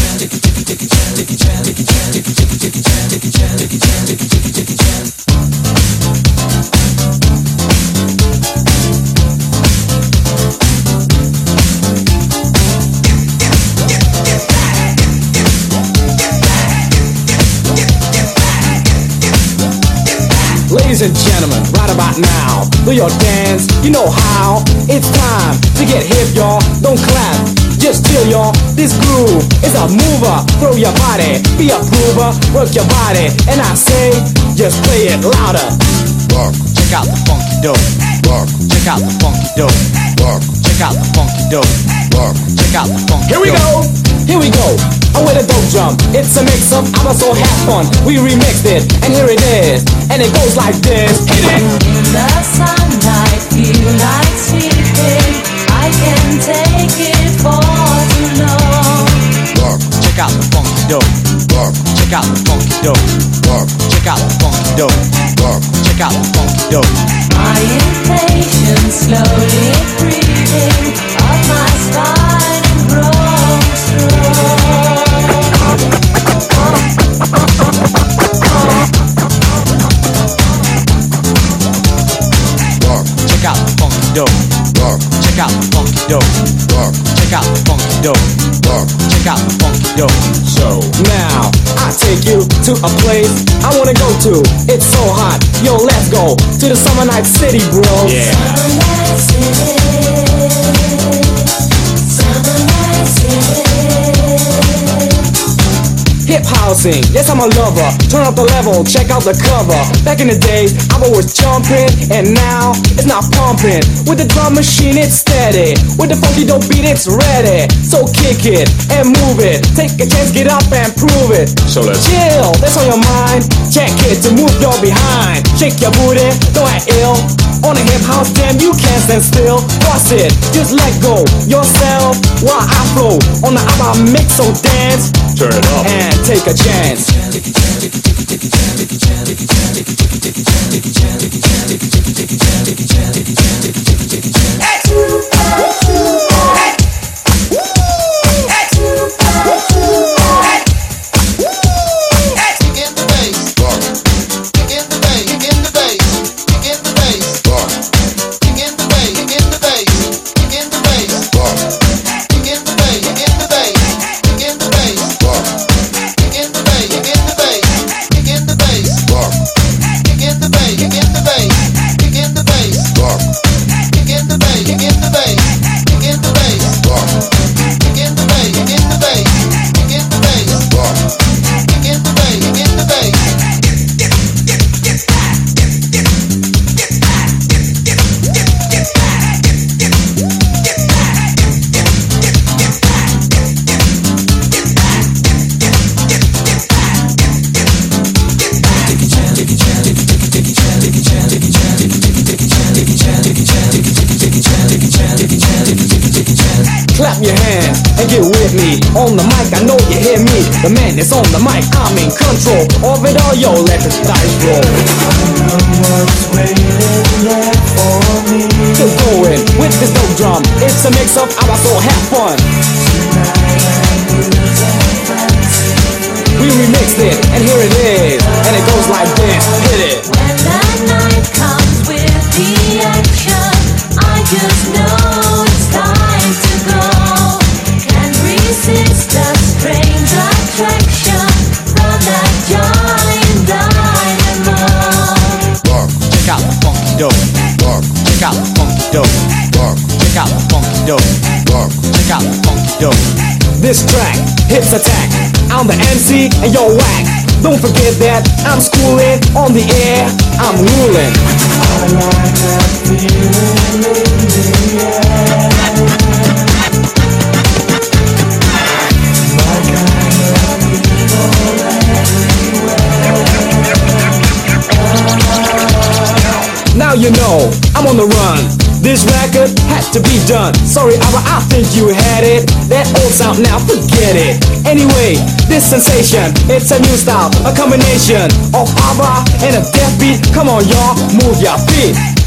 Ladies and gentlemen, right about now, do your dance, you know how. It's time to get hip, y'all. Don't clap, just chill, y'all. This groove is a mover. Throw your body, be a prover, work your body. And I say, just play it louder. Rock. Check out the funky dope. Rock. Check out the funky dope. Rock. Check out the funky dope. Rock. Check out the funky Here we dope. go, here we go. Oh, with a dope drum. It's a mix of I'm so have fun. We remixed it, and here it is. And it goes like this. Hit it. In the sunlight, feel like sleeping. I can take it for too long. Rock. Check out the funky dope. Rock. Check out the funky dope. Rock. Check out the funky dope. Rock. Check out the funky dope. My impatience slowly breathing up my spine and growing strong. Rock. Check out the funky dope. Rock. Check out the funky dope. Rock. Check out the funky dope. Rock. Check out the funky dope. So now I take you to a place I wanna go to. It's so hot, yo, let's go to the Summer Night City, bro. Yeah. Summer Night City, Summer Night City. Hip housing, yes I'm a lover. Turn up the level, check out the cover. Back in the days, I was jumping, and now it's not pumping. With the drum machine, it's steady. With the funky dope beat, it's ready. So kick it and move it. Take a chance, get up and prove it. So let's Chill, that's on your mind. Check it to move your behind. Shake your booty, don't act ill. On a hip house jam, you can't stand still. Bust it, just let go yourself while I flow on the ABBA mix. So dance turn it up. and take a chance. Clap your hands and get with me. On the mic, I know you hear me. The man is on the mic, I'm in control of it all, yo, let the dice roll. Keep going with this dope drum. It's a mix of ABBA, so have fun. We remixed it, and here it is. And it goes like this, hit it. When the night comes with the action, I just know it's time to go. Can't resist the strange attraction from that giant dynamo. Rock. Check out the funky dope. Rock. Check out the funky dope. Rock. Check out the funky dope. Rock. Check out the funky dope. This track hits attack. I'm the MC and you're whack. Don't forget that I'm schooling on the air. I'm ruling. I like that feeling in the air. My kind of people everywhere. Now you know I'm on the run. This record had to be done. Sorry, ABBA, I think you had it. That old sound, now forget it. Anyway, this sensation, it's a new style, a combination of ABBA and a death beat. Come on, y'all, move your feet.